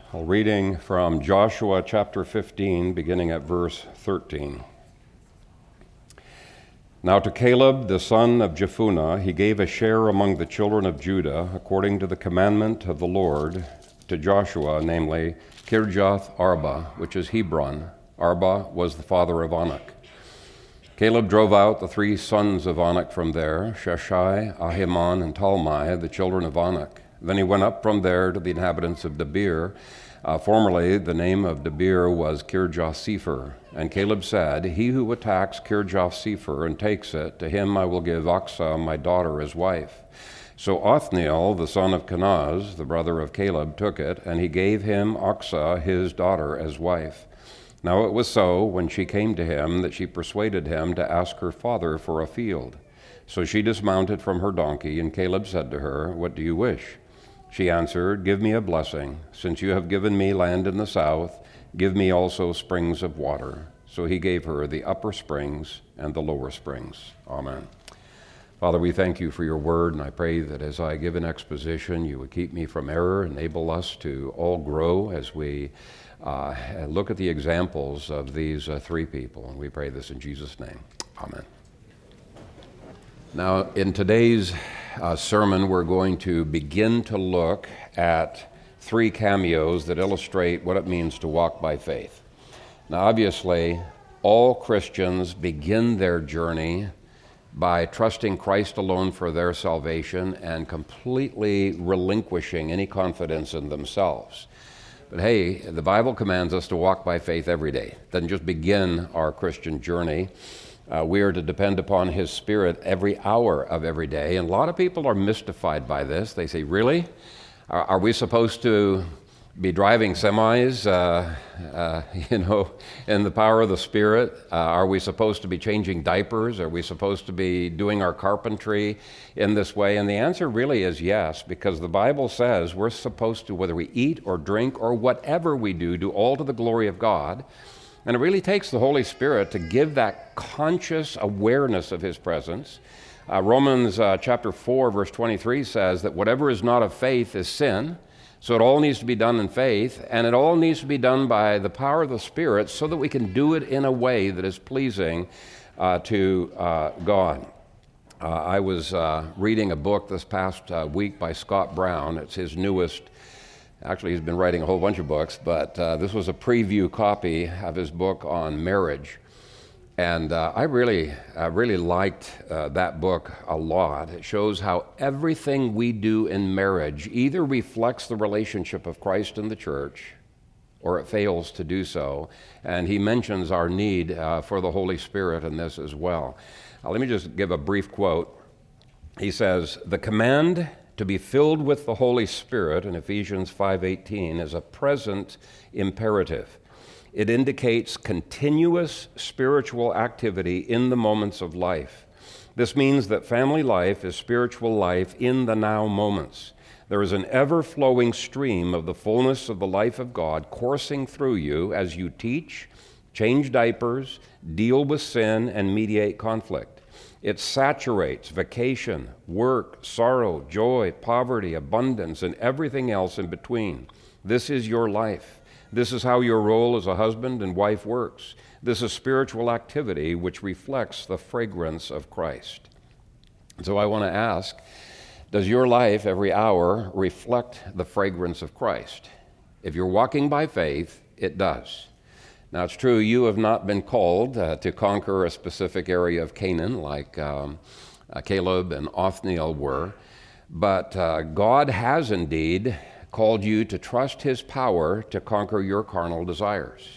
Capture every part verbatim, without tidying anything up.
A reading from Joshua chapter fifteen, beginning at verse thirteen. Now to Caleb, the son of Jephunneh, he gave a share among the children of Judah, according to the commandment of the Lord, to Joshua, namely Kirjath Arba, which is Hebron. Arba was the father of Anak. Caleb drove out the three sons of Anak from there, Sheshai, Ahiman, and Talmai, the children of Anak. Then he went up from there to the inhabitants of Debir. Uh, formerly, the name of Debir was Kirjath-Sepher. And Caleb said, He who attacks Kirjath-Sepher and takes it, to him I will give Achsah, my daughter, as wife. So Othniel, the son of Kenaz, the brother of Caleb, took it, and he gave him Achsah, his daughter, as wife. Now it was so, when she came to him, that she persuaded him to ask her father for a field. So she dismounted from her donkey, and Caleb said to her, What do you wish? She answered, Give me a blessing. Since you have given me land in the south, give me also springs of water. So he gave her the upper springs and the lower springs. Amen. Father, we thank you for your word, and I pray that as I give an exposition, you would keep me from error, enable us to all grow as we uh, look at the examples of these uh, three people. And we pray this in Jesus' name. Amen. Now, in today's uh, sermon, we're going to begin to look at three cameos that illustrate what it means to walk by faith. Now, obviously, all Christians begin their journey by trusting Christ alone for their salvation and completely relinquishing any confidence in themselves. But hey, the Bible commands us to walk by faith every day. It doesn't just begin our Christian journey. Uh, we are to depend upon His Spirit every hour of every day. And a lot of people are mystified by this. They say, really? Are, are we supposed to be driving semis, uh, uh, you know, in the power of the Spirit? Uh, are we supposed to be changing diapers? Are we supposed to be doing our carpentry in this way? And the answer really is yes, because the Bible says we're supposed to, whether we eat or drink or whatever we do, do all to the glory of God. And it really takes the Holy Spirit to give that conscious awareness of His presence. Uh, Romans uh, chapter four, verse twenty-three says that whatever is not of faith is sin. So it all needs to be done in faith, and it all needs to be done by the power of the Spirit so that we can do it in a way that is pleasing uh, to uh, God. Uh, I was uh, reading a book this past uh, week by Scott Brown. It's his newest. Actually, he's been writing a whole bunch of books, but uh, this was a preview copy of his book on marriage. And uh, I really, uh, really liked uh, that book a lot. It shows how everything we do in marriage either reflects the relationship of Christ and the church, or it fails to do so. And he mentions our need uh, for the Holy Spirit in this as well. Uh, let me just give a brief quote. He says, "The command to be filled with the Holy Spirit in Ephesians five eighteen is a present imperative. It indicates continuous spiritual activity in the moments of life. This means that family life is spiritual life in the now moments. There is an ever-flowing stream of the fullness of the life of God coursing through you as you teach, change diapers, deal with sin, and mediate conflict. It saturates vacation, work, sorrow, joy, poverty, abundance, and everything else in between. This is your life. This is how your role as a husband and wife works. This is spiritual activity which reflects the fragrance of Christ." So I want to ask, does your life every hour reflect the fragrance of Christ? If you're walking by faith, it does. Now, it's true, you have not been called uh, to conquer a specific area of Canaan like um, uh, Caleb and Othniel were, but uh, God has indeed called you to trust His power to conquer your carnal desires,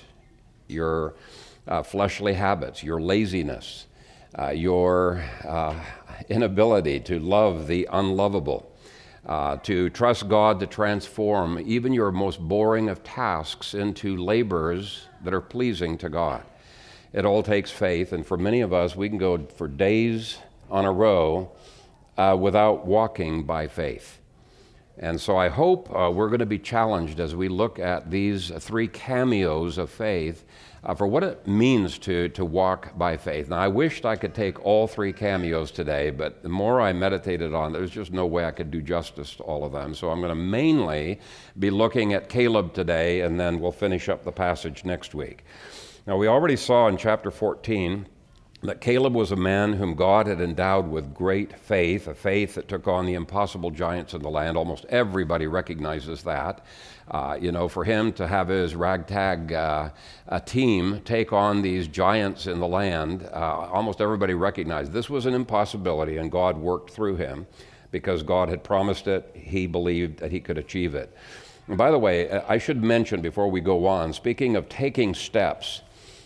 your uh, fleshly habits, your laziness, uh, your uh, inability to love the unlovable, uh, to trust God to transform even your most boring of tasks into labors that are pleasing to God. It all takes faith, and for many of us, we can go for days on a row uh, without walking by faith. And so I hope uh, we're going to be challenged as we look at these three cameos of faith uh, for what it means to, to walk by faith. Now, I wished I could take all three cameos today, but the more I meditated on it, there's just no way I could do justice to all of them. So I'm going to mainly be looking at Caleb today, and then we'll finish up the passage next week. Now, we already saw in chapter fourteen that Caleb was a man whom God had endowed with great faith, a faith that took on the impossible giants in the land. Almost everybody recognizes that. Uh, you know, for him to have his ragtag uh, a team take on these giants in the land, uh, almost everybody recognized this was an impossibility, and God worked through him because God had promised it. He believed that he could achieve it. And by the way, I should mention before we go on, speaking of taking steps,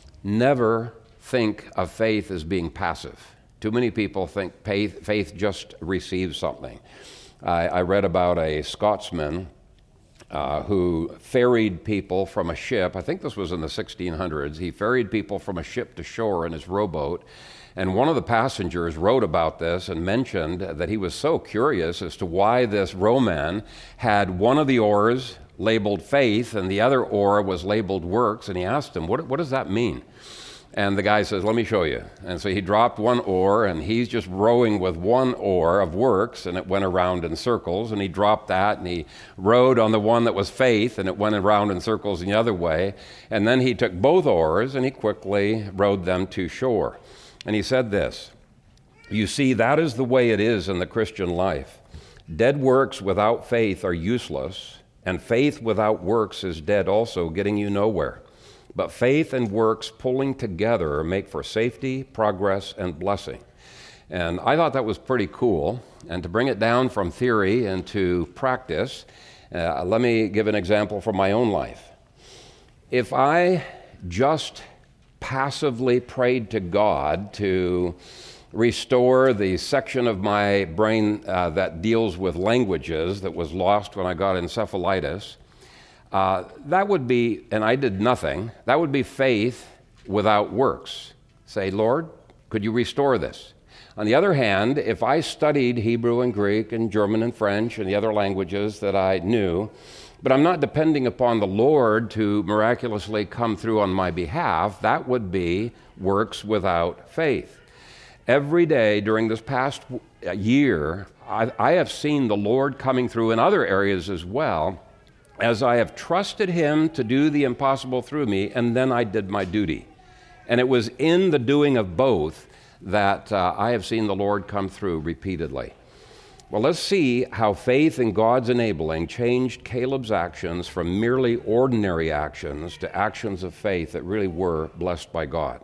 never think of faith as being passive. Too many people think faith, faith just receives something. I, I read about a Scotsman uh, who ferried people from a ship. I think this was in the sixteen hundreds. He ferried people from a ship to shore in his rowboat. And one of the passengers wrote about this and mentioned that he was so curious as to why this rowman had one of the oars labeled faith and the other oar was labeled works. And he asked him, what, what does that mean? And the guy says, let me show you. And so he dropped one oar, and he's just rowing with one oar of works, and it went around in circles. And he dropped that, and he rowed on the one that was faith, and it went around in circles the other way. And then he took both oars, and he quickly rowed them to shore. And he said this, you see, that is the way it is in the Christian life. Dead works without faith are useless, and faith without works is dead also, getting you nowhere. But faith and works pulling together make for safety, progress, and blessing. And I thought that was pretty cool. And to bring it down from theory into practice, uh, let me give an example from my own life. If I just passively prayed to God to restore the section of my brain uh, that deals with languages that was lost when I got encephalitis, Uh, that would be, and I did nothing, that would be faith without works. Say, Lord, could you restore this? On the other hand, if I studied Hebrew and Greek and German and French and the other languages that I knew, but I'm not depending upon the Lord to miraculously come through on my behalf, that would be works without faith. Every day during this past year, I, I have seen the Lord coming through in other areas as well, as I have trusted him to do the impossible through me, and then I did my duty. And it was in the doing of both that uh, I have seen the Lord come through repeatedly. Well, let's see how faith in God's enabling changed Caleb's actions from merely ordinary actions to actions of faith that really were blessed by God.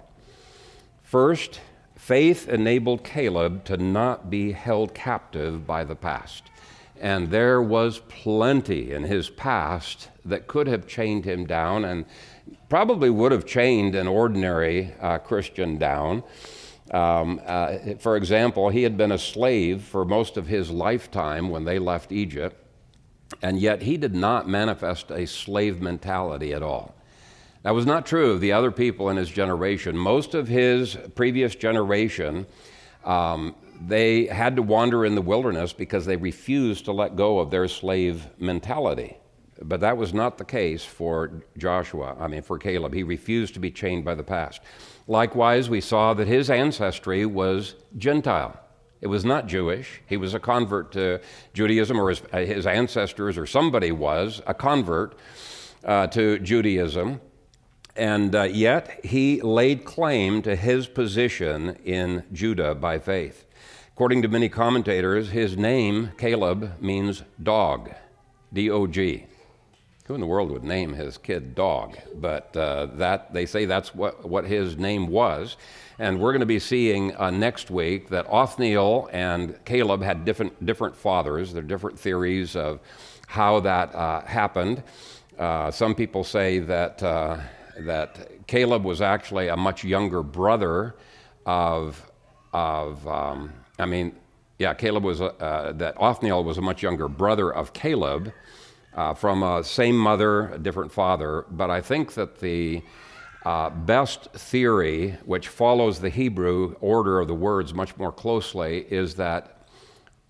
First, faith enabled Caleb to not be held captive by the past. And there was plenty in his past that could have chained him down and probably would have chained an ordinary uh, Christian down. Um, uh, for example, he had been a slave for most of his lifetime when they left Egypt, and yet he did not manifest a slave mentality at all. That was not true of the other people in his generation. Most of his previous generation um, they had to wander in the wilderness because they refused to let go of their slave mentality. But that was not the case for Joshua, I mean for Caleb. He refused to be chained by the past. Likewise, we saw that his ancestry was Gentile. It was not Jewish. He was a convert to Judaism, or his, his ancestors or somebody was a convert uh, to Judaism. And uh, yet he laid claim to his position in Judah by faith. According to many commentators, his name, Caleb, means dog, D O G. Who in the world would name his kid Dog? But uh, that they say that's what, what his name was. And we're going to be seeing uh, next week that Othniel and Caleb had different, different fathers. There are different theories of how that uh, happened. Uh, some people say that, uh, that Caleb was actually a much younger brother of, of um, I mean, yeah, Caleb was, a, uh, that Othniel was a much younger brother of Caleb, Uh, from a same mother, a different father, but I think that the uh, best theory, which follows the Hebrew order of the words much more closely, is that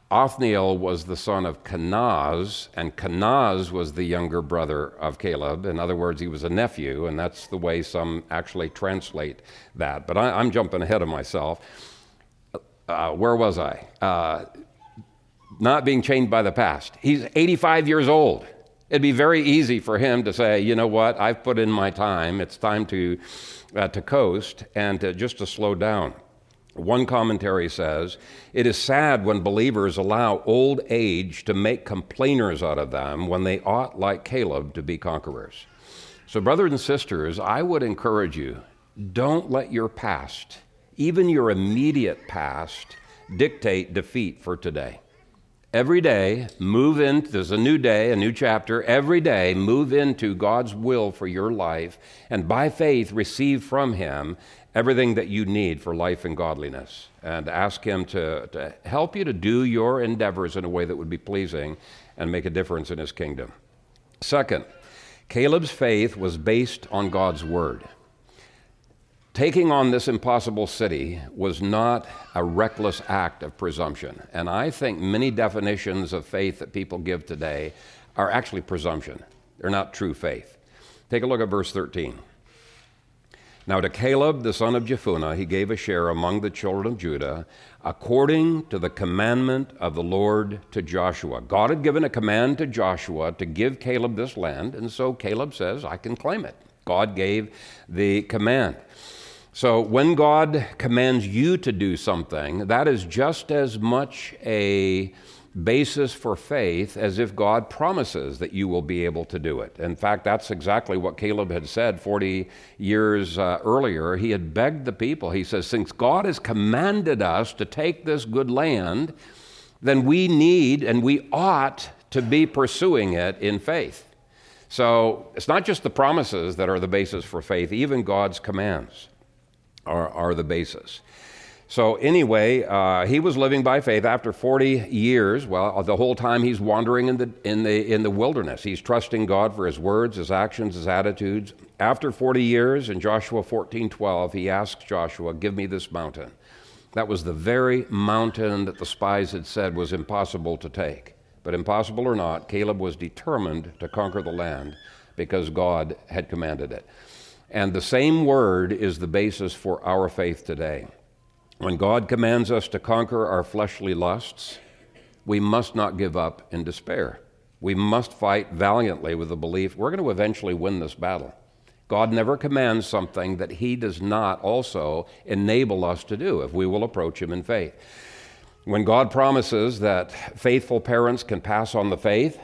Othniel was the son of Kenaz, and Kenaz was the younger brother of Caleb. In other words, he was a nephew, and that's the way some actually translate that. But I, I'm jumping ahead of myself. Uh, where was I? Uh, not being chained by the past. He's eighty-five years old. It'd be very easy for him to say, you know what, I've put in my time. It's time to, uh, to coast and to, just to slow down. One commentary says, it is sad when believers allow old age to make complainers out of them when they ought, like Caleb, to be conquerors. So brothers and sisters, I would encourage you, don't let your past, even your immediate past, dictate defeat for today. Every day, move in, there's a new day, a new chapter. Every day, move into God's will for your life, and by faith, receive from Him everything that you need for life and godliness, and ask Him to, to help you to do your endeavors in a way that would be pleasing and make a difference in His kingdom. Second, Caleb's faith was based on God's word. Taking on this impossible city was not a reckless act of presumption, and I think many definitions of faith that people give today are actually presumption. They're not true faith. Take a look at verse thirteen. Now to Caleb, the son of Jephunneh, he gave a share among the children of Judah, according to the commandment of the Lord to Joshua. God had given a command to Joshua to give Caleb this land, and so Caleb says, I can claim it. God gave the command. So when God commands you to do something, that is just as much a basis for faith as if God promises that you will be able to do it. In fact, that's exactly what Caleb had said forty years uh, earlier. He had begged the people. He says, since God has commanded us to take this good land, then we need and we ought to be pursuing it in faith. So it's not just the promises that are the basis for faith, even God's commands are, are the basis. So anyway, uh, he was living by faith after forty years. Well, the whole time he's wandering in the in the in the wilderness. He's trusting God for his words, his actions, his attitudes. After forty years, in Joshua fourteen twelve, he asks Joshua, "Give me this mountain." That was the very mountain that the spies had said was impossible to take. But impossible or not, Caleb was determined to conquer the land because God had commanded it. And the same word is the basis for our faith today. When God commands us to conquer our fleshly lusts, we must not give up in despair. We must fight valiantly with the belief we're going to eventually win this battle. God never commands something that He does not also enable us to do if we will approach Him in faith. When God promises that faithful parents can pass on the faith,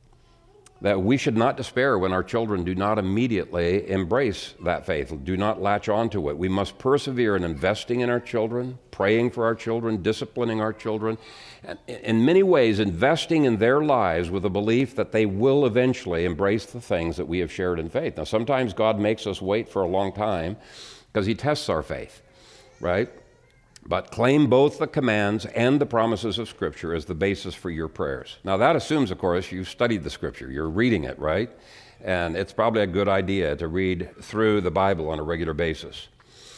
that we should not despair when our children do not immediately embrace that faith, do not latch onto it. We must persevere in investing in our children, praying for our children, disciplining our children, and in many ways investing in their lives with a belief that they will eventually embrace the things that we have shared in faith. Now, sometimes God makes us wait for a long time because He tests our faith, right? But claim both the commands and the promises of Scripture as the basis for your prayers. Now that assumes, of course, you've studied the Scripture. You're reading it, right? And it's probably a good idea to read through the Bible on a regular basis.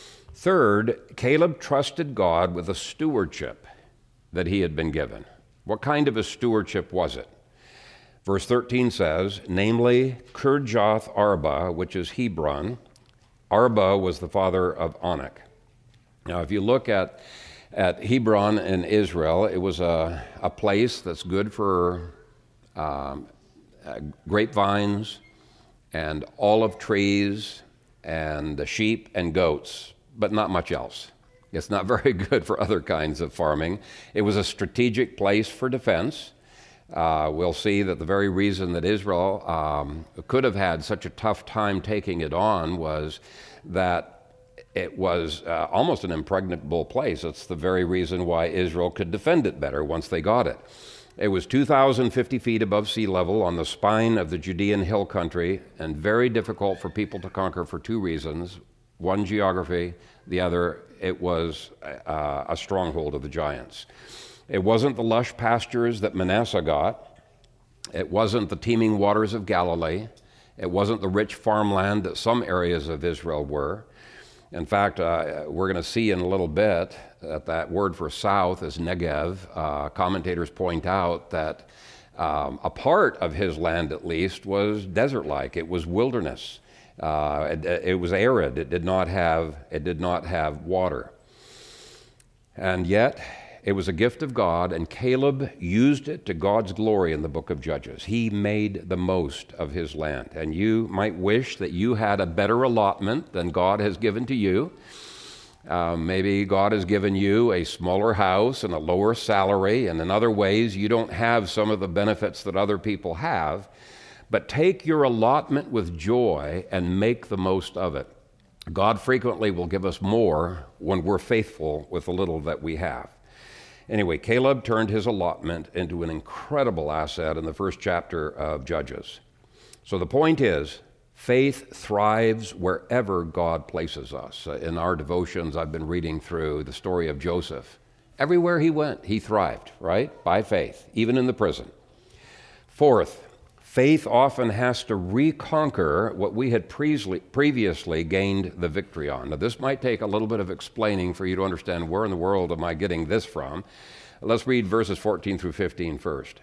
Third, Caleb trusted God with a stewardship that he had been given. What kind of a stewardship was it? Verse thirteen says, namely, Kirjath Arba, which is Hebron. Arba was the father of Anak. Now, if you look at, at Hebron in Israel, it was a, a place that's good for um, uh, grapevines and olive trees and the sheep and goats, but not much else. It's not very good for other kinds of farming. It was a strategic place for defense. Uh, we'll see that the very reason that Israel um, could have had such a tough time taking it on was that it was uh, almost an impregnable place. It's the very reason why Israel could defend it better once they got it. It was two thousand fifty feet above sea level on the spine of the Judean hill country and very difficult for people to conquer for two reasons. One, geography. The other, it was uh, a stronghold of the giants. It wasn't the lush pastures that Manasseh got. It wasn't the teeming waters of Galilee. It wasn't the rich farmland that some areas of Israel were. In fact, uh, we're going to see in a little bit that that word for south is Negev. Uh, commentators point out that um, a part of his land, at least, was desert-like. It was wilderness. Uh, it, it was arid. It did not have. It did not have water. And yet, it was a gift of God, and Caleb used it to God's glory in the book of Judges. He made the most of his land. And you might wish that you had a better allotment than God has given to you. Uh, maybe God has given you a smaller house and a lower salary, and in other ways you don't have some of the benefits that other people have. But take your allotment with joy and make the most of it. God frequently will give us more when we're faithful with the little that we have. Anyway, Caleb turned his allotment into an incredible asset in the first chapter of Judges. So the point is, faith thrives wherever God places us. Uh, in our devotions, I've been reading through the story of Joseph. Everywhere he went, he thrived, right? By faith, even in the prison. Fourth, faith often has to reconquer what we had pre- previously gained the victory on. Now, this might take a little bit of explaining for you to understand where in the world am I getting this from. Let's read verses fourteen through fifteen first.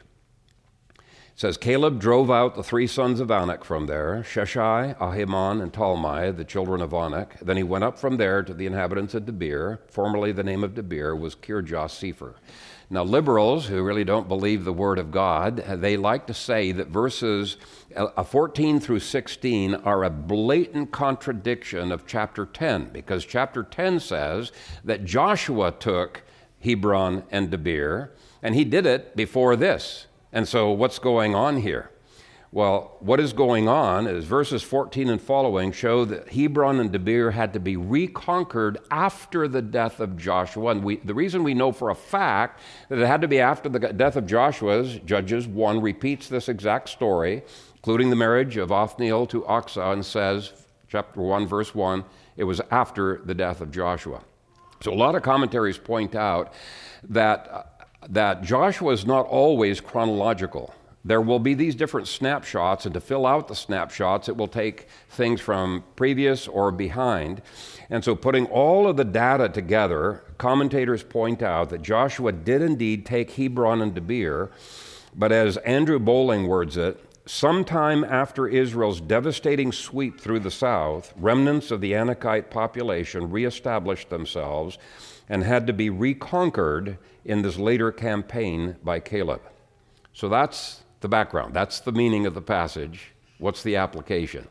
It says, Caleb drove out the three sons of Anak from there, Sheshai, Ahiman, and Talmai, the children of Anak. Then he went up from there to the inhabitants of Debir. Formerly the name of Debir was Kirjath-Sepher. Now, liberals who really don't believe the Word of God, they like to say that verses fourteen through sixteen are a blatant contradiction of chapter ten, because chapter ten says that Joshua took Hebron and Debir, and he did it before this. And so what's going on here? Well, what is going on is verses fourteen and following show that Hebron and Debir had to be reconquered after the death of Joshua. And we, the reason we know for a fact that it had to be after the death of Joshua is Judges one repeats this exact story, including the marriage of Othniel to Achsah, and says, chapter one, verse one, it was after the death of Joshua. So a lot of commentaries point out that, uh, that Joshua is not always chronological. There will be these different snapshots, and to fill out the snapshots, it will take things from previous or behind. And so putting all of the data together, commentators point out that Joshua did indeed take Hebron and Debir, but as Andrew Bowling words it, sometime after Israel's devastating sweep through the south, remnants of the Anakite population reestablished themselves and had to be reconquered in this later campaign by Caleb. So that's the background. That's the meaning of the passage. What's the application?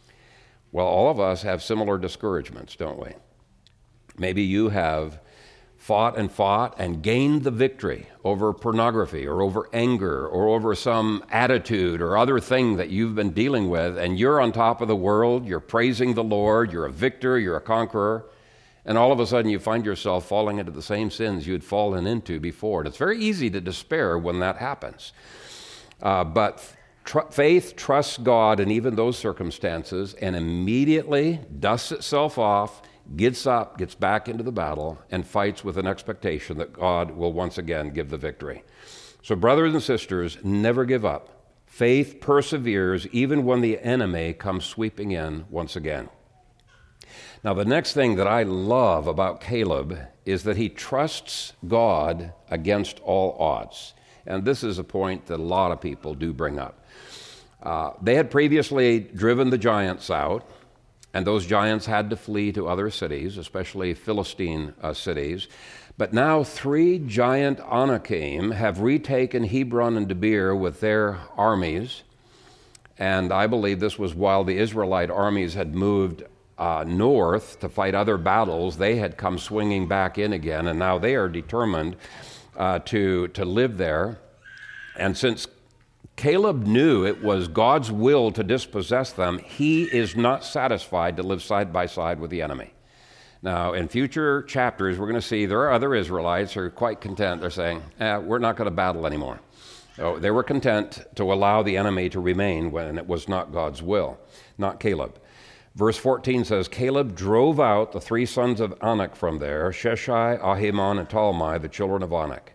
Well, all of us have similar discouragements, don't we? Maybe you have fought and fought and gained the victory over pornography or over anger or over some attitude or other thing that you've been dealing with, and you're on top of the world, you're praising the Lord, you're a victor, you're a conqueror, and all of a sudden you find yourself falling into the same sins you'd fallen into before. And it's very easy to despair when that happens. Uh, but tr- faith trusts God in even those circumstances and immediately dusts itself off, gets up, gets back into the battle, and fights with an expectation that God will once again give the victory. So brothers and sisters, never give up. Faith perseveres even when the enemy comes sweeping in once again. Now, the next thing that I love about Caleb is that he trusts God against all odds. And this is a point that a lot of people do bring up. Uh, they had previously driven the giants out, and those giants had to flee to other cities, especially Philistine uh, cities. But now three giant Anakim have retaken Hebron and Debir with their armies, and I believe this was while the Israelite armies had moved uh, north to fight other battles. They had come swinging back in again, and now they are determined Uh, to, to live there. And since Caleb knew it was God's will to dispossess them, he is not satisfied to live side by side with the enemy. Now, in future chapters, we're going to see there are other Israelites who are quite content. They're saying, eh, we're not going to battle anymore. So they were content to allow the enemy to remain when it was not God's will, not Caleb. Verse fourteen says, Caleb drove out the three sons of Anak from there, Sheshai, Ahiman, and Talmai, the children of Anak.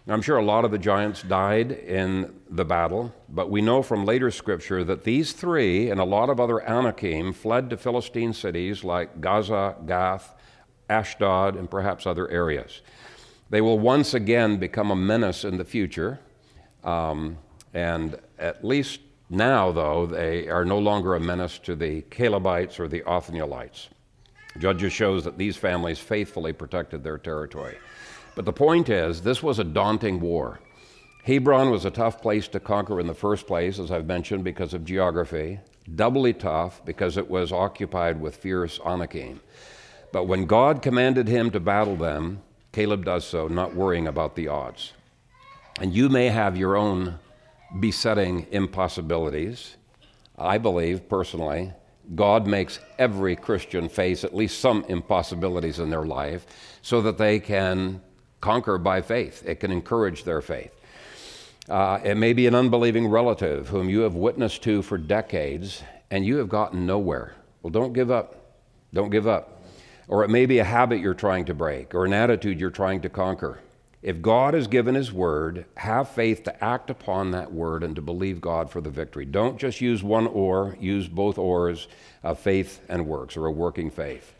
I'm sure a lot of the giants died in the battle, but we know from later scripture that these three and a lot of other Anakim fled to Philistine cities like Gaza, Gath, Ashdod, and perhaps other areas. They will once again become a menace in the future, um, and at least now, though, they are no longer a menace to the Calebites or the Othnielites. Judges shows that these families faithfully protected their territory. But the point is, this was a daunting war. Hebron was a tough place to conquer in the first place, as I've mentioned, because of geography. Doubly tough because it was occupied with fierce Anakim. But when God commanded him to battle them, Caleb does so, not worrying about the odds. And you may have your own besetting impossibilities. I believe, personally, God makes every Christian face at least some impossibilities in their life so that they can conquer by faith. It can encourage their faith. Uh, it may be an unbelieving relative whom you have witnessed to for decades and you have gotten nowhere. Well, don't give up. Don't give up. Or it may be a habit you're trying to break or an attitude you're trying to conquer. If God has given his word, have faith to act upon that word and to believe God for the victory. Don't just use one oar, use both oars of faith and works, or a working faith.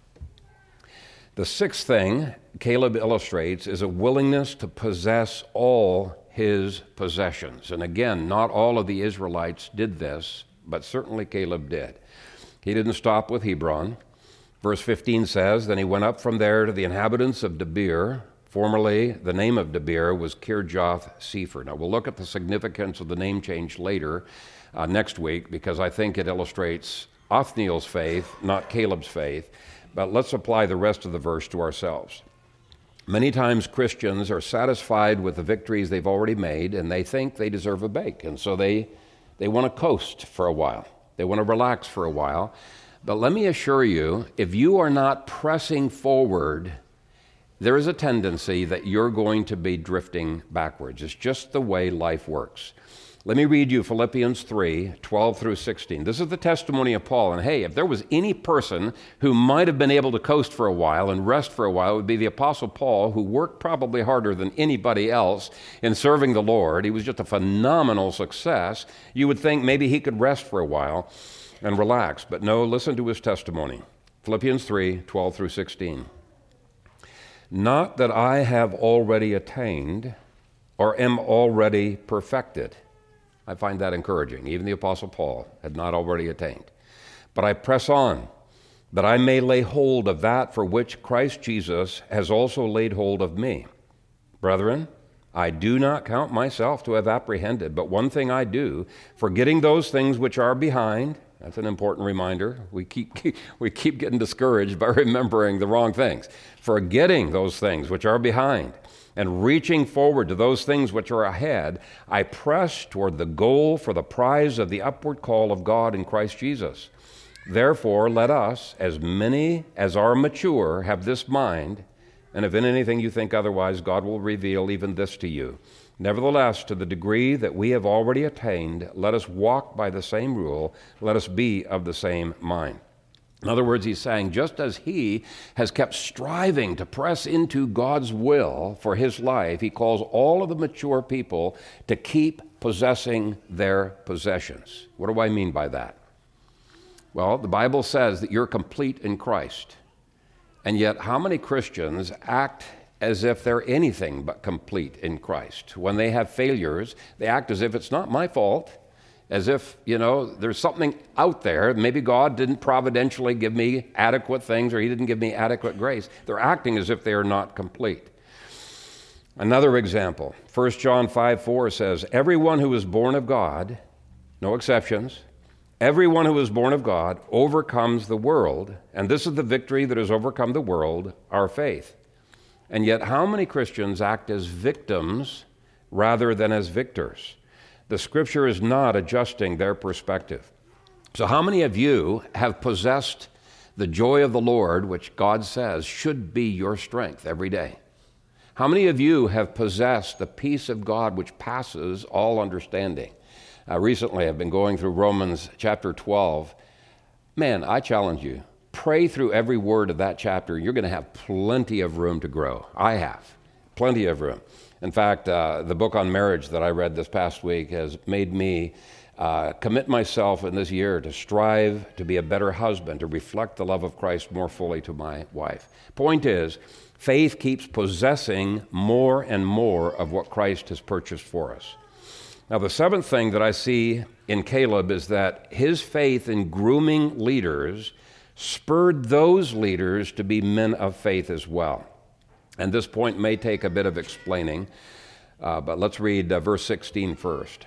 The sixth thing Caleb illustrates is a willingness to possess all his possessions. And again, not all of the Israelites did this, but certainly Caleb did. He didn't stop with Hebron. Verse fifteen says, "Then he went up from there to the inhabitants of Debir." Formerly, the name of Debir was Kirjath-Sepher. Now, we'll look at the significance of the name change later uh, next week, because I think it illustrates Othniel's faith, not Caleb's faith. But let's apply the rest of the verse to ourselves. Many times Christians are satisfied with the victories they've already made, and they think they deserve a break. And so they, they want to coast for a while. They want to relax for a while. But let me assure you, if you are not pressing forward, there is a tendency that you're going to be drifting backwards. It's just the way life works. Let me read you Philippians three, twelve through sixteen. This is the testimony of Paul. And hey, if there was any person who might have been able to coast for a while and rest for a while, it would be the Apostle Paul, who worked probably harder than anybody else in serving the Lord. He was just a phenomenal success. You would think maybe he could rest for a while and relax. But no, listen to his testimony. Philippians three, twelve through sixteen. "Not that I have already attained or am already perfected." I find that encouraging. Even the Apostle Paul had not already attained. "But I press on, that I may lay hold of that for which Christ Jesus has also laid hold of me. Brethren, I do not count myself to have apprehended, but one thing I do, forgetting those things which are behind." That's an important reminder. We keep, keep we keep getting discouraged by remembering the wrong things. "Forgetting those things which are behind, and reaching forward to those things which are ahead, I press toward the goal for the prize of the upward call of God in Christ Jesus. Therefore, let us, as many as are mature, have this mind, and if in anything you think otherwise, God will reveal even this to you. Nevertheless, to the degree that we have already attained, let us walk by the same rule, let us be of the same mind." In other words, he's saying, just as he has kept striving to press into God's will for his life, he calls all of the mature people to keep possessing their possessions. What do I mean by that? Well, the Bible says that you're complete in Christ. And yet, how many Christians act as if they're anything but complete in Christ? When they have failures, they act as if it's not my fault. As if, you know, there's something out there. Maybe God didn't providentially give me adequate things, or he didn't give me adequate grace. They're acting as if they are not complete. Another example, First John five four says, "Everyone who is born of God," no exceptions, "everyone who is born of God overcomes the world, and this is the victory that has overcome the world, our faith." And yet, how many Christians act as victims rather than as victors? The Scripture is not adjusting their perspective. So how many of you have possessed the joy of the Lord, which God says should be your strength every day? How many of you have possessed the peace of God which passes all understanding? Uh, recently, I've been going through Romans chapter twelve. Man, I challenge you, pray through every word of that chapter. You're going to have plenty of room to grow. I have plenty of room. In fact, uh, the book on marriage that I read this past week has made me uh, commit myself in this year to strive to be a better husband, to reflect the love of Christ more fully to my wife. Point is, faith keeps possessing more and more of what Christ has purchased for us. Now, the seventh thing that I see in Caleb is that his faith in grooming leaders spurred those leaders to be men of faith as well. And this point may take a bit of explaining, uh, but let's read uh, verse sixteen first.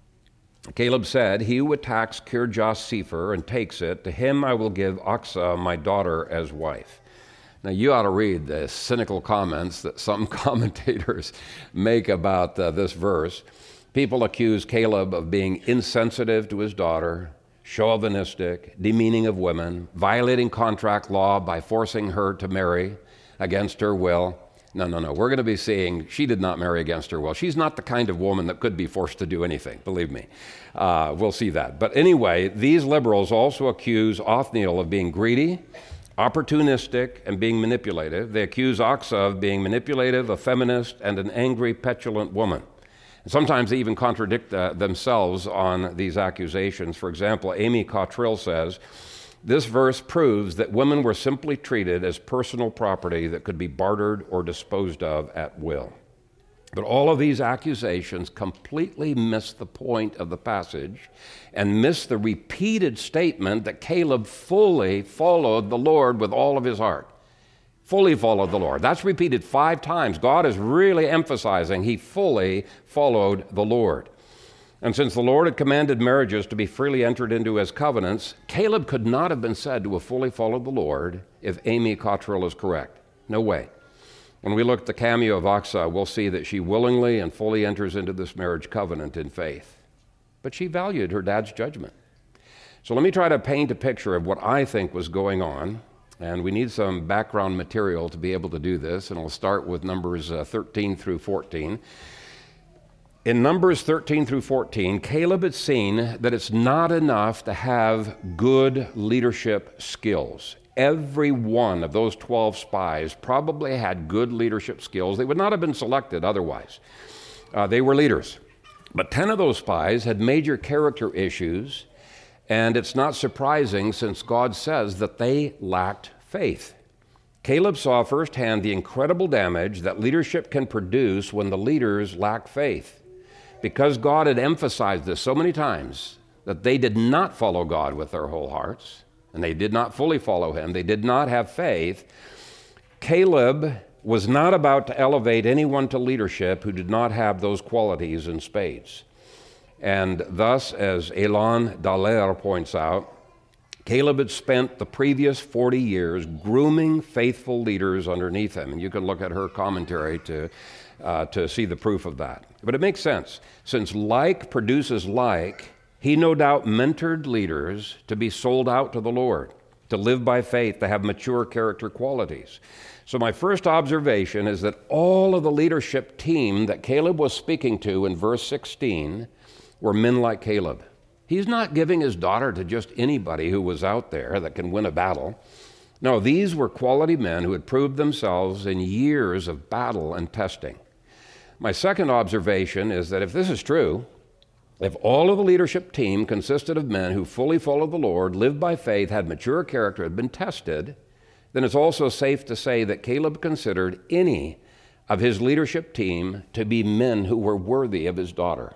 Caleb said, "He who attacks Kirjath-sepher and takes it, to him I will give Achsah, my daughter, as wife." Now, you ought to read the cynical comments that some commentators make about uh, this verse. People accuse Caleb of being insensitive to his daughter, chauvinistic, demeaning of women, violating contract law by forcing her to marry against her will. No, no, no. We're going to be seeing she did not marry against her will. She's not the kind of woman that could be forced to do anything, believe me. Uh, we'll see that. But anyway, these liberals also accuse Othniel of being greedy, opportunistic, and being manipulative. They accuse Achsah of being manipulative, a feminist, and an angry, petulant woman. And sometimes they even contradict uh, themselves on these accusations. For example, Amy Cottrell says, "This verse proves that women were simply treated as personal property that could be bartered or disposed of at will." But all of these accusations completely miss the point of the passage and miss the repeated statement that Caleb fully followed the Lord with all of his heart. Fully followed the Lord. That's repeated five times. God is really emphasizing he fully followed the Lord. And since the Lord had commanded marriages to be freely entered into as covenants, Caleb could not have been said to have fully followed the Lord if Amy Cottrell is correct. No way. When we look at the cameo of Achsah, we'll see that she willingly and fully enters into this marriage covenant in faith. But she valued her dad's judgment. So let me try to paint a picture of what I think was going on. And we need some background material to be able to do this. And I'll start with Numbers uh, thirteen through fourteen. In Numbers thirteen through fourteen, Caleb had seen that it's not enough to have good leadership skills. Every one of those twelve spies probably had good leadership skills. They would not have been selected otherwise. Uh, they were leaders. But ten of those spies had major character issues, and it's not surprising since God says that they lacked faith. Caleb saw firsthand the incredible damage that leadership can produce when the leaders lack faith. Because God had emphasized this so many times that they did not follow God with their whole hearts, and they did not fully follow him, they did not have faith, Caleb was not about to elevate anyone to leadership who did not have those qualities in spades. And thus, as Elan Dallaire points out, Caleb had spent the previous forty years grooming faithful leaders underneath him. And you can look at her commentary to, uh, to see the proof of that. But it makes sense. Since like produces like, he no doubt mentored leaders to be sold out to the Lord, to live by faith, to have mature character qualities. So my first observation is that all of the leadership team that Caleb was speaking to in verse sixteen were men like Caleb. He's not giving his daughter to just anybody who was out there that can win a battle. No, these were quality men who had proved themselves in years of battle and testing. My second observation is that if this is true, if all of the leadership team consisted of men who fully followed the Lord, lived by faith, had mature character, had been tested, then it's also safe to say that Caleb considered any of his leadership team to be men who were worthy of his daughter.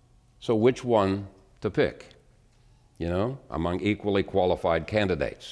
So which one to pick, you know, among equally qualified candidates?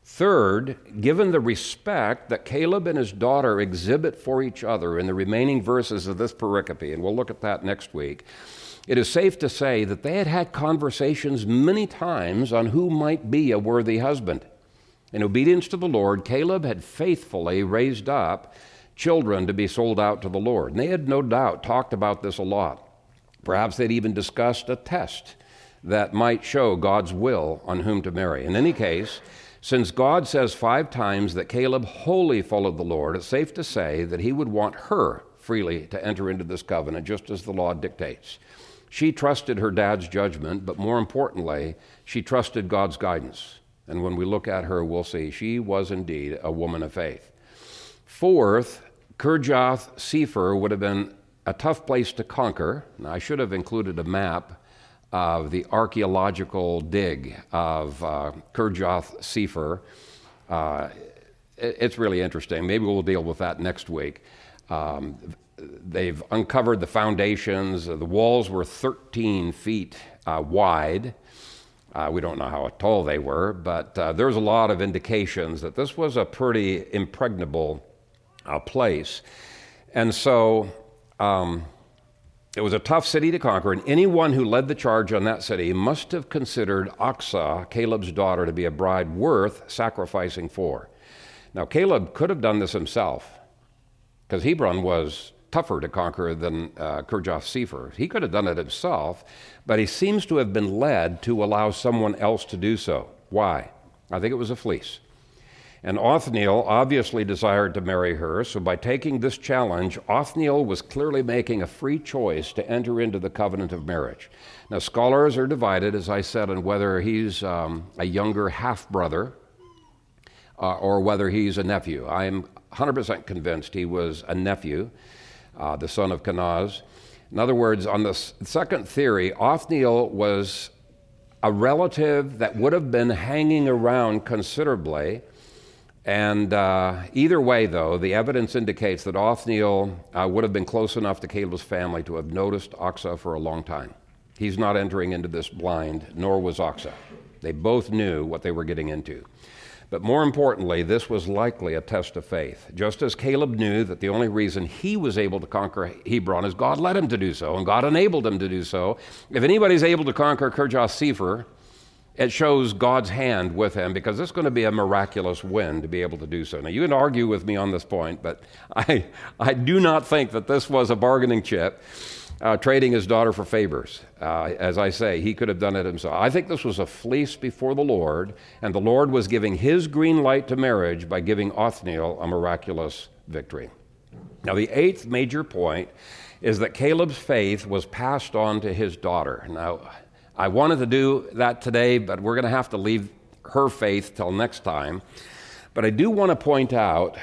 Third, given the respect that Caleb and his daughter exhibit for each other in the remaining verses of this pericope, and we'll look at that next week, it is safe to say that they had had conversations many times on who might be a worthy husband. In obedience to the Lord, Caleb had faithfully raised up children to be sold out to the Lord. And they had no doubt talked about this a lot. Perhaps they'd even discussed a test that might show God's will on whom to marry. In any case, since God says five times that Caleb wholly followed the Lord, it's safe to say that he would want her freely to enter into this covenant, just as the law dictates. She trusted her dad's judgment, but more importantly, she trusted God's guidance. And when we look at her, we'll see she was indeed a woman of faith. Fourth, Kirjath-sepher would have been a tough place to conquer. Now, I should have included a map of the archaeological dig of uh, Kirjath Sefer. Uh, it, it's really interesting. Maybe we'll deal with that next week. Um, they've uncovered the foundations. The walls were thirteen feet uh, wide. Uh, we don't know how tall they were, but uh, there's a lot of indications that this was a pretty impregnable uh, place. And so um, it was a tough city to conquer, and anyone who led the charge on that city must have considered Achsah, Caleb's daughter, to be a bride worth sacrificing for. Now, Caleb could have done this himself, because Hebron was tougher to conquer than uh, Kirjath Sefer. He could have done it himself, but he seems to have been led to allow someone else to do so. Why? I think it was a fleece. And Othniel obviously desired to marry her, so by taking this challenge, Othniel was clearly making a free choice to enter into the covenant of marriage. Now, scholars are divided, as I said, on whether he's um, a younger half-brother uh, or whether he's a nephew. I'm one hundred percent convinced he was a nephew, uh, the son of Kenaz. In other words, on the second theory, Othniel was a relative that would have been hanging around considerably. And uh, either way, though, the evidence indicates that Othniel uh, would have been close enough to Caleb's family to have noticed Achsah for a long time. He's not entering into this blind, nor was Achsah. They both knew what they were getting into. But more importantly, this was likely a test of faith. Just as Caleb knew that the only reason he was able to conquer Hebron is God led him to do so, and God enabled him to do so. If anybody's able to conquer Kirjath Sefer, it shows God's hand with him, because it's going to be a miraculous win to be able to do so. Now, you can argue with me on this point, but I, I do not think that this was a bargaining chip, uh, trading his daughter for favors. Uh, as I say, he could have done it himself. I think this was a fleece before the Lord, and the Lord was giving his green light to marriage by giving Othniel a miraculous victory. Now, the eighth major point is that Caleb's faith was passed on to his daughter. Now, I wanted to do that today, but we're going to have to leave her faith till next time. But I do want to point out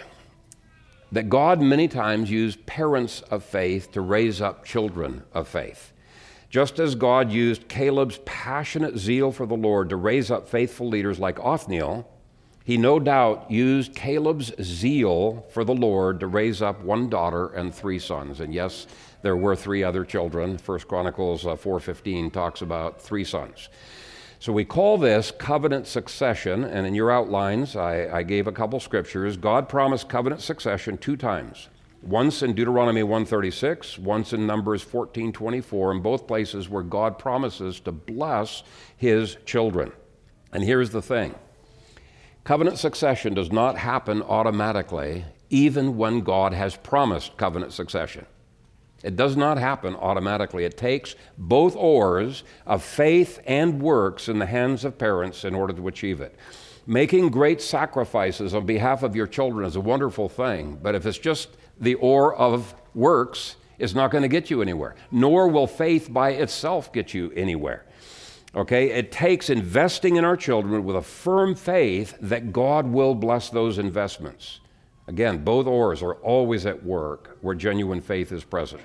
that God many times used parents of faith to raise up children of faith. Just as God used Caleb's passionate zeal for the Lord to raise up faithful leaders like Othniel, he no doubt used Caleb's zeal for the Lord to raise up one daughter and three sons. And yes, there were three other children. First Chronicles uh, four fifteen talks about three sons. So we call this covenant succession, and in your outlines, I, I gave a couple scriptures. God promised covenant succession two times. Once in Deuteronomy one thirty-six, once in Numbers fourteen twenty-four, in both places where God promises to bless his children. And here's the thing. Covenant succession does not happen automatically, even when God has promised covenant succession. It does not happen automatically. It takes both oars of faith and works in the hands of parents in order to achieve it. Making great sacrifices on behalf of your children is a wonderful thing, but if it's just the oar of works, it's not going to get you anywhere, nor will faith by itself get you anywhere. Okay, it takes investing in our children with a firm faith that God will bless those investments. Again, both oars are always at work where genuine faith is present.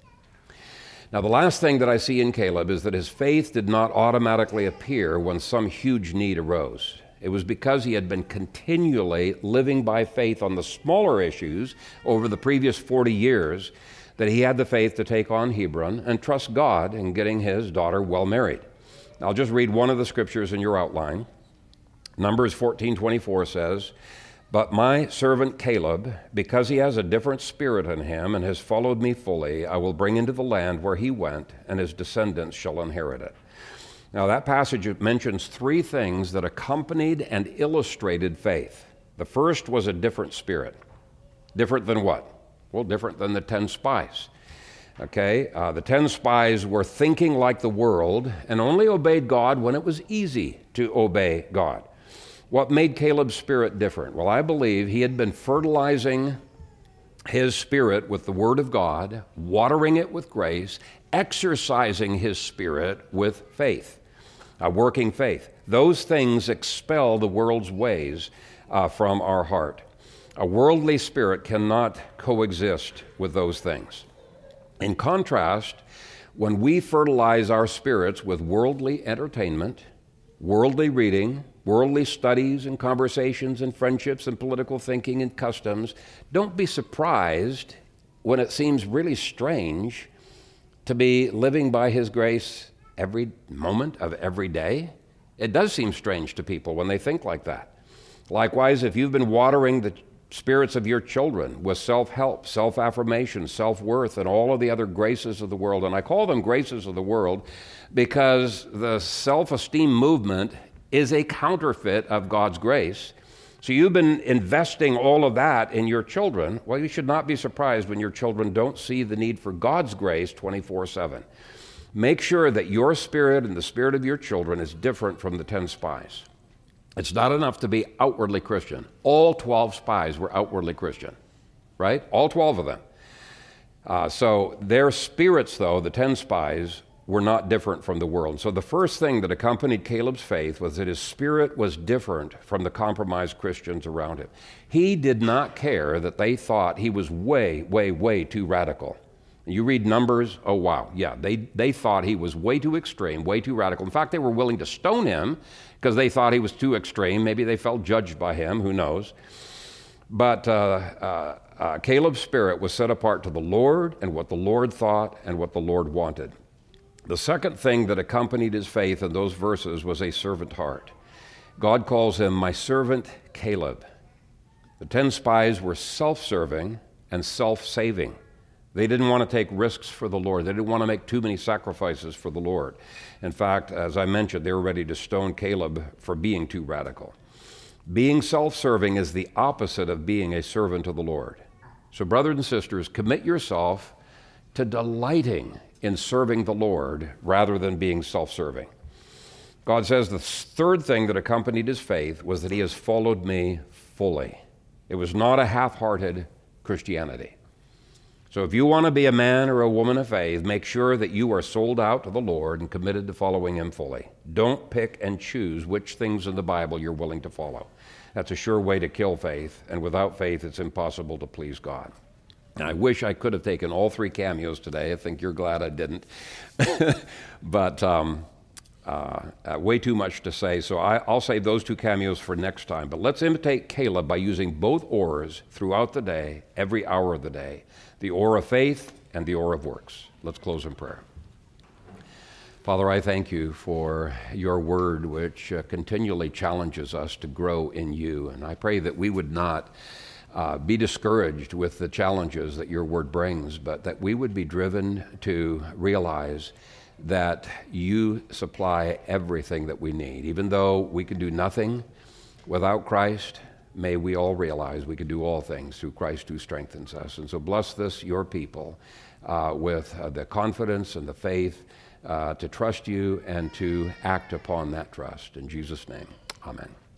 Now, the last thing that I see in Caleb is that his faith did not automatically appear when some huge need arose. It was because he had been continually living by faith on the smaller issues over the previous forty years that he had the faith to take on Hebron and trust God in getting his daughter well married. I'll just read one of the scriptures in your outline. Numbers fourteen twenty-four says, "But my servant Caleb, because he has a different spirit in him and has followed me fully, I will bring into the land where he went, and his descendants shall inherit it." Now, that passage mentions three things that accompanied and illustrated faith. The first was a different spirit. Different than what? Well, different than the ten spies. Okay, uh, the ten spies were thinking like the world and only obeyed God when it was easy to obey God. What made Caleb's spirit different? Well, I believe he had been fertilizing his spirit with the Word of God, watering it with grace, exercising his spirit with faith, uh, working faith. Those things expel the world's ways uh, from our heart. A worldly spirit cannot coexist with those things. In contrast, when we fertilize our spirits with worldly entertainment, worldly reading, worldly studies and conversations and friendships and political thinking and customs, don't be surprised when it seems really strange to be living by His grace every moment of every day. It does seem strange to people when they think like that. Likewise, if you've been watering the spirits of your children with self-help, self-affirmation, self-worth, and all of the other graces of the world, and I call them graces of the world because the self-esteem movement is a counterfeit of God's grace. So you've been investing all of that in your children. Well, you should not be surprised when your children don't see the need for God's grace twenty-four seven. Make sure that your spirit and the spirit of your children is different from the ten spies. It's not enough to be outwardly Christian. All twelve spies were outwardly Christian, right? All twelve of them. Uh, so their spirits, though, the ten spies, were not different from the world. So the first thing that accompanied Caleb's faith was that his spirit was different from the compromised Christians around him. He did not care that they thought he was way, way, way too radical. You read Numbers, oh wow, yeah, they, they thought he was way too extreme, way too radical. In fact, they were willing to stone him because they thought he was too extreme. Maybe they felt judged by him, who knows. But uh, uh, uh, Caleb's spirit was set apart to the Lord and what the Lord thought and what the Lord wanted. The second thing that accompanied his faith in those verses was a servant heart. God calls him my servant Caleb. The ten spies were self-serving and self-saving. They didn't want to take risks for the Lord. They didn't want to make too many sacrifices for the Lord. In fact, as I mentioned, they were ready to stone Caleb for being too radical. Being self-serving is the opposite of being a servant of the Lord. So brothers and sisters, commit yourself to delighting in serving the Lord rather than being self-serving. God says the third thing that accompanied his faith was that he has followed me fully. It was not a half-hearted Christianity. So if you want to be a man or a woman of faith, make sure that you are sold out to the Lord and committed to following him fully. Don't pick and choose which things in the Bible you're willing to follow. That's a sure way to kill faith, and without faith, it's impossible to please God. And I wish I could have taken all three cameos today. I think you're glad I didn't. but um, uh, uh, way too much to say, so I, I'll save those two cameos for next time. But let's imitate Caleb by using both oars throughout the day, every hour of the day, the oar of faith and the oar of works. Let's close in prayer. Father, I thank you for your word, which uh, continually challenges us to grow in you. And I pray that we would not uh, be discouraged with the challenges that your word brings, but that we would be driven to realize that you supply everything that we need. Even though we can do nothing without Christ, may we all realize we can do all things through Christ who strengthens us. And so bless this, your people, uh, with uh, the confidence and the faith uh, to trust you and to act upon that trust. In Jesus' name, amen.